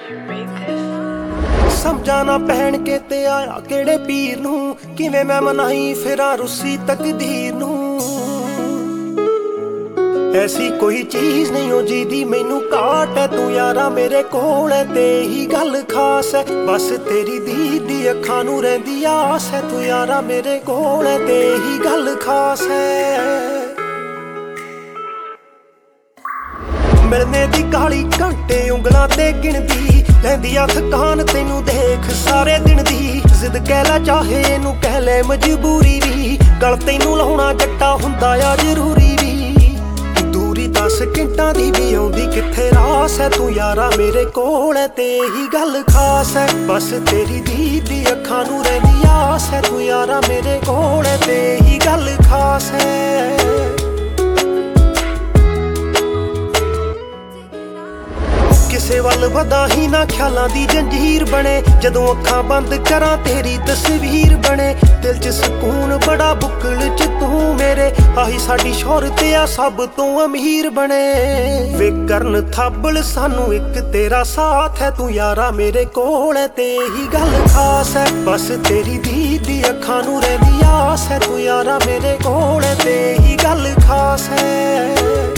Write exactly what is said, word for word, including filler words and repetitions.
ਸਮਝਾ ਨਾ ਪਹਿਣ ਕੇ ਤੇ ਆਇਆ ਕਿਹੜੇ ਪੀਰ ਨੂੰ, ਕਿਵੇਂ ਮੈਂ ਮਨਾਈ ਫਿਰਾਂ ਰੁੱਸੀ ਤਕਦੀਰ ਨੂੰ। ਐਸੀ ਕੋਈ ਚੀਜ਼ ਨਹੀਂ ਹੋ ਜਿਹਦੀ ਮੈਨੂੰ ਘਾਟ ਹੈ, ਤੂੰ ਯਾਰਾ ਮੇਰੇ ਕੋਲ ਹੈ ਤੇ ਹੀ ਗੱਲ ਖਾਸ ਹੈ। ਬਸ ਤੇਰੀ ਦੀਦ ਦੀ ਅੱਖਾਂ ਨੂੰ ਰਹਿੰਦੀ ਆਸ ਹੈ, ਤੂੰ ਯਾਰਾ ਮੇਰੇ ਕੋਲ ਹੈ ਤੇ ਹੀ ਗੱਲ ਖਾਸ ਹੈ। ਮਿਲਨੇ ਦੀ ਕਾਲੀ ਘੰਟੇ ਉਂਗਲਾਂ ਤੇ ਗਿਣਦੀ, ਲੈਂਦੀ ਆ ਥਕਾਨ ਤੈਨੂੰ ਦੇਖ ਸਾਰੇ ਦਿਨ ਦੀ। ਜ਼ਿੱਦ ਕਹਿ ਲੈ ਚਾਹੇ ਇਹਨੂੰ ਕਹਿ ਲੈ ਮਜਬੂਰੀ ਵੀ, ਗਲ ਤੈਨੂੰ ਲਾਉਣਾ ਜੱਟਾ ਹੁੰਦਾ ਆ ਜ਼ਰੂਰੀ ਵੀ। ਦੂਰੀ ਦਸ ਸਕਿੰਟਾਂ ਦੀ ਵੀ ਆਉਂਦੀ ਕਿੱਥੇ ਰਾਸ ਹੈ, ਤੂੰ ਯਾਰਾ ਮੇਰੇ ਕੋਲ ਹੈ ਤੇ ਹੀ ਗੱਲ ਖਾਸ ਹੈ। ਬਸ ਤੇਰੀ ਦੀਦ ਦੀ ਅੱਖਾਂ ਨੂੰ ਰਹਿੰਦੀ ਆਸ ਹੈ, ਤੂੰ ਯਾਰਾ ਮੇਰੇ ਕੋਲ ਹੈ ਤੇ ਹੀ ਗੱਲ ਖਾਸ ਹੈ। ਕਿਸੇ ਵੱਲ ਵਧਾ ਹੀ ਨਾ ਖਿਆਲਾਂ ਦੀ ਜੰਜੀਰ ਬਣੇ, ਜਦੋਂ ਅੱਖਾਂ ਬੰਦ ਕਰਾਂ ਤੇਰੀ ਤਸਵੀਰ ਬਣੇ। ਦਿਲ 'ਚ ਸਕੂਨ ਬੜਾ ਬੁੱਕਲ 'ਚ ਤੂੰ ਮੇਰੇ, ਆਹੀ ਸਾਡੀ ਸ਼ੋਹਰਤ ਆ ਸਭ ਤੋਂ ਅਮੀਰ ਬਣੇ। ਵੇ ਕਰਨ ਥਾਬਲ ਸਾਨੂੰ ਇੱਕ ਤੇਰਾ ਸਾਥ ਹੈ, ਤੂੰ ਯਾਰਾ ਮੇਰੇ ਕੋਲ ਹੈ ਤੇ ਹੀ ਗੱਲ ਖਾਸ ਹੈ। ਬਸ ਤੇਰੀ ਦੀਦ ਦੀ ਅੱਖਾਂ ਨੂੰ ਰਹਿੰਦੀ ਆਸ ਹੈ, ਤੂੰ ਯਾਰਾ ਮੇਰੇ ਕੋਲ ਹੈ ਤੇ ਹੀ ਗੱਲ ਖਾਸ ਹੈ।